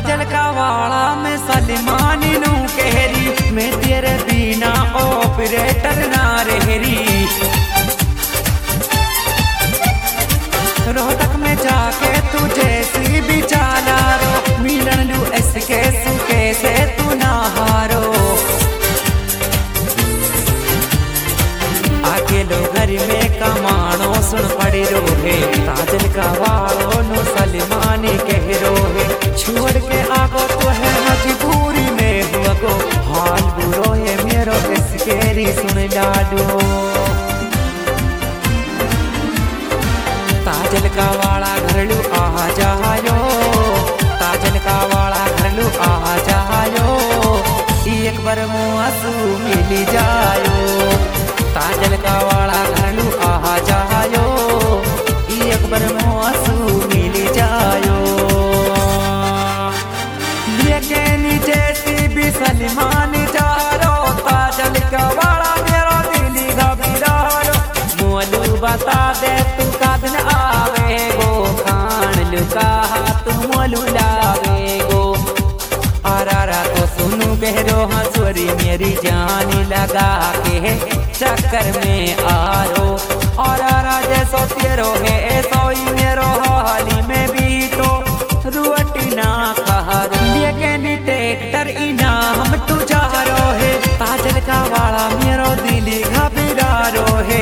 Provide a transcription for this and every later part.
ताजल का वाला में सलमानी नू कहरी, मैं तेरे बिना ऑपरेटर ना रहरी। रोहतक में जाके तुझे सी भी चाला रो, मिलन लू इसके सुके से तू ना हारो। अकेलो घर में कमानो सुन पड़ी रोहे, ताजल का वालों नु सलमानी कह रोहे। छोड़ के आगो तो है मजबूरी में हुआ को, हाल बुरो है मेरो इसकेरी सुन लाडो। ताजल का वाला घरलू आ जायो, ताजल का वाला घरलू आ जायो, एक बार मुआसू मिल जायो। ताजल का वाला घरलू आ जायो, एक बार मुआसू मिल जायो। लेके नीचे सी भी सलमानी जारो, ताजल का वाला मेरो दिली घबरारो। मोलू बता दे तू कदन आवे गो, खान लुका तू मोलू लावे गो। अरारा तो सुनू बहरो हंसुरी मेरी जान लगा के चक्कर में आरो। और जैसो तेरो है ऐसो ही मेरो हाली में भी तो रुअटी ना कहा। लेकिन ट्रैक्टर इनाम तू जा रो है, ताजल का वाला मेरो दिली घबरा रो है।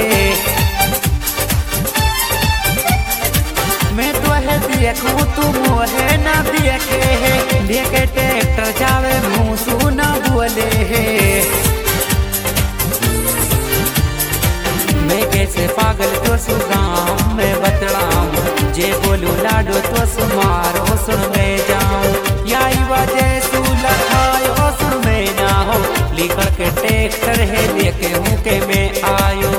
मैं तो है देखूं तू मोहे ना देखे है, लेके ट्रैक्टर जावे मुँह सू ना बोले है। मैं कैसे पागल तो सु गाँव में बतलाऊं, जे बोलू लाडो तो सु मारो सुन में जाऊं। याई वजह सु लखायो सुन में ना हो, लेकर के ट्रैक्टर है लेके मुके में आयो।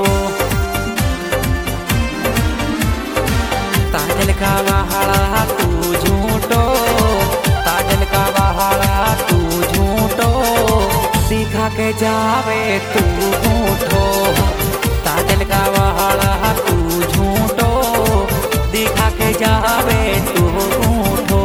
ताजल का वाला तू झूठो, ताजल का वाला तू झूठो, दिखा के जावे तू झूठो। ताजल का वाला तू झूठो, दिखा के जावे तू झूठो।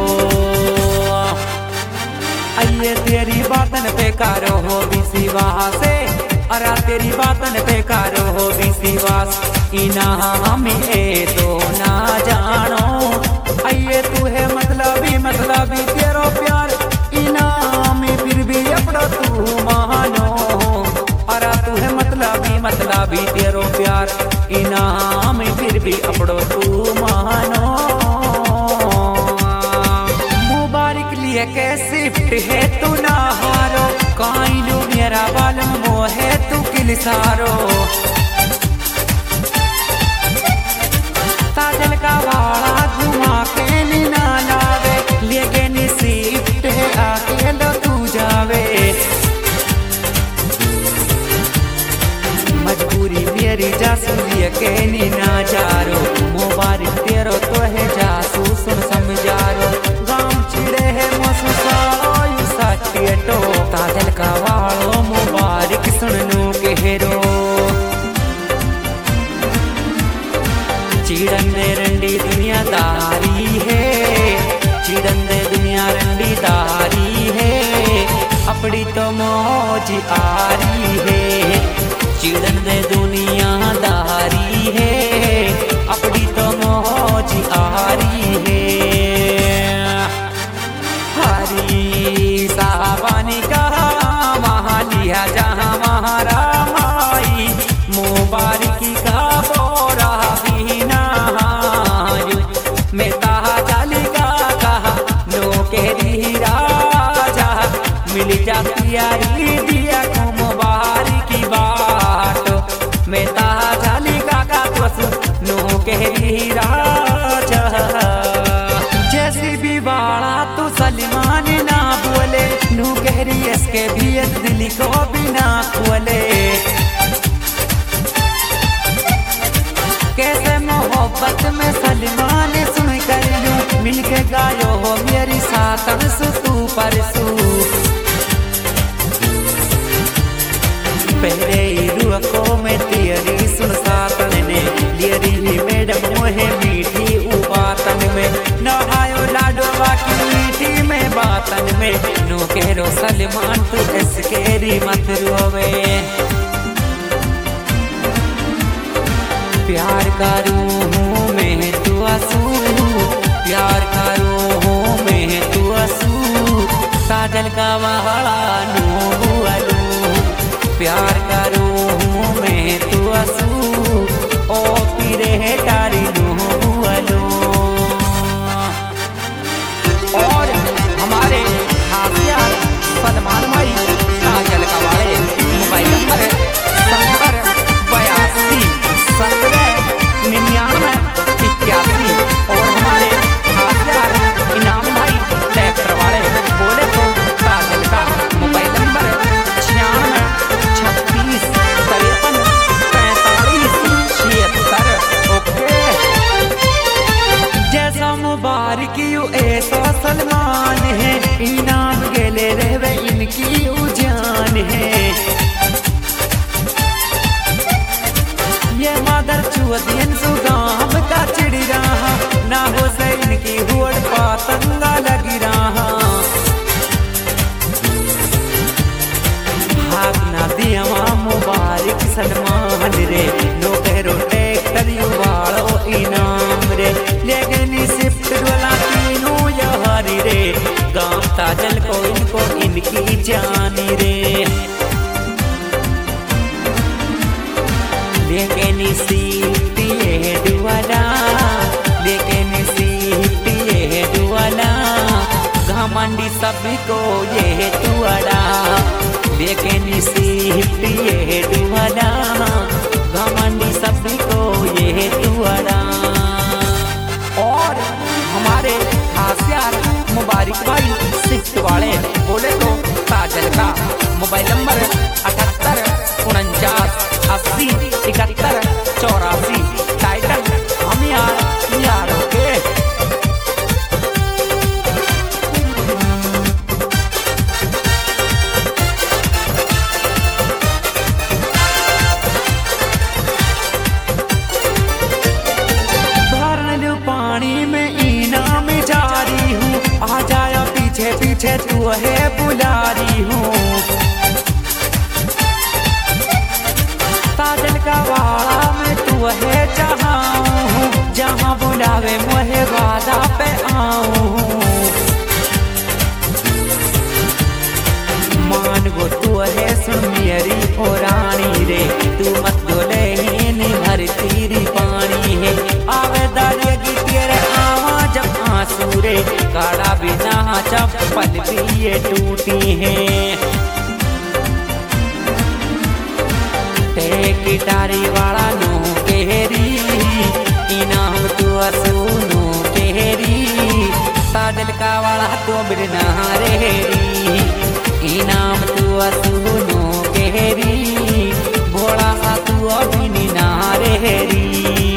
आइए तेरी बातन पे कारो हो विश्वास से, अरा तेरी बातन पे कारो हो विश्वास। इना हमें तो ना जानो, आइए तू है मतलबी तेरो प्यार। इना में फिर भी अपना तू मानो, अरा तू है मतलबी तेरो प्यार। इनाम फिर भी अपड़ो तू मानो। मुबारक लिए के शिफ्ट है तू ना हारो, काइलू मेरा बालम मोहे तू किल सारो। ताजल का वाला घुमा के नीना लावे, लेकिन शिफ्ट है आके लो तू जावे। मजबूरी मेरी जासू के नीना जारो, मुबारक तेरो तो है जासू सुन समझारो। गाँव चिड़े है मसू सायो साटियटो, ताजल का वालो मुबारक सुननू कहरो। चिड़न दे रंडी दुनियादारी है, चिड़न दे दुनिया रंडी दारी है, अपनी तो मौज आरी है। चिड़न दे दुनियादारी है, अपनी तो मौज आरी है। हरी साहबानी कहा महालिया जहाँ महारा माई, मुबारकी का बोरा भी ना मैं ताजल का कहा नो कहरी राजा। मिल जाती यारी दिया को मुबारकी बाट, मैं ताजल का पशु नो कहरी राजा। जैसी भी वाला तू सलमान ना बोले, नू कहरी इसके भी दिल को भी ना खोले। कैसे मोहब्बत में सलमान सुन कर लूं, मिलके गायो हो मेरी सातन सु परसू। पहले ही रुआ को मैं तेरी सुन सातन ने, लियरी मैडम मोहे मीठी उबातन में, नहायो लाडो बाकी मीठी में बात वतन में नो केरो सलमान तू इसकेरी मत रोवे। प्यार करूं हूँ मैं तू आंसू, प्यार करूं हूँ मैं तू आंसू, साजल का वाला नो बुआलू। प्यार करूं हूँ मैं तू आंसू, ओ पीरे तारी नो बुआलू। और हमारे हासिया सलमान भाई साजल का वाले मोबाइल नंबर 7082 और हमारे हासियार इनाम भाई ट्रैक्टर वाले बोले तो साजल का मोबाइल नंबर 96 ओके। जैसा मुबारक यू ऐसा सलमान है, इनाम गेले रहवे इनकी उजान है। ये मादर चुअतियन सुगाम का चिड़ी रहा, ना हो से इनकी हुड़ पातंगा लगी रहा। हाथ ना दिया मुबारक सलमान रे, नो करो ट्रैक्टर यू वालो इनाम रे। लेकिन शिफ्ट वाला तीनों यहारी रे, गांव ताजल को इनको इनकी जानी रे। लेकिन सीटी ये दुआला, लेकिन सीटी ये दुआला, घमंडी सभी को ये दुआला। लेकिन सीटी ये दुआला, घमंडी सभी को ये दुआला। और हमारे हासियार मुबारक भाई शिफ्ट वाले बोले तो साजल का मोबाइल नंबर 78 49 80 71 84। टाइटल हम यारों के। भर लो पानी में इनाम जारी हूँ, आ जाया पीछे पीछे तू है बुला रही हूँ। साजल का वाला में तू है जहाँ, जहाँ बुलावे मोहे वादा पे आऊँ। मान गो तू है सुन मेरी ओ रानी रे, तू मत डोले ही भर तेरी पानी है। आवेदारी तेरे आवा जब आंसू रे, काड़ा बिना चप्पल भी ये टूटी है। गिटारी वाला नो केहरी, इनाम तू असू नो केहरी, साजल का वाला तो बिना रेहरी। इनाम तू असू नो केहरी, भोला सा तू अभी ना रेहरी।